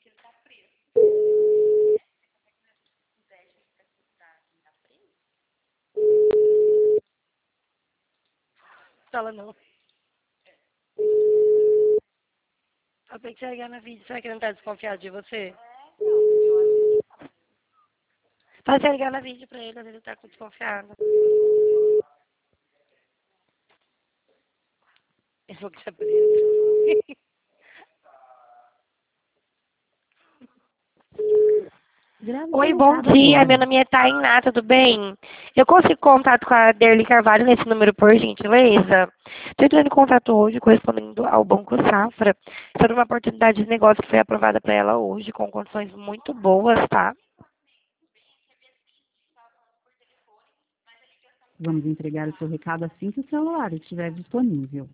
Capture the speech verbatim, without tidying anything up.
Fala não. Eu tenho que te ligar na vídeo. Será que ele não tá desconfiado de você? Pode você ligar na vídeo pra ele, ele tá desconfiado. Ele falou que você é preso. Oi, bom dia. Meu nome é Tainá, tudo bem? Eu consigo contato com a Derli Carvalho nesse número, por gentileza? Estou entrando em contato hoje, correspondendo ao Banco Safra, sobre uma oportunidade de negócio que foi aprovada para ela hoje, com condições muito boas, tá? Vamos entregar o seu recado assim que o celular estiver disponível.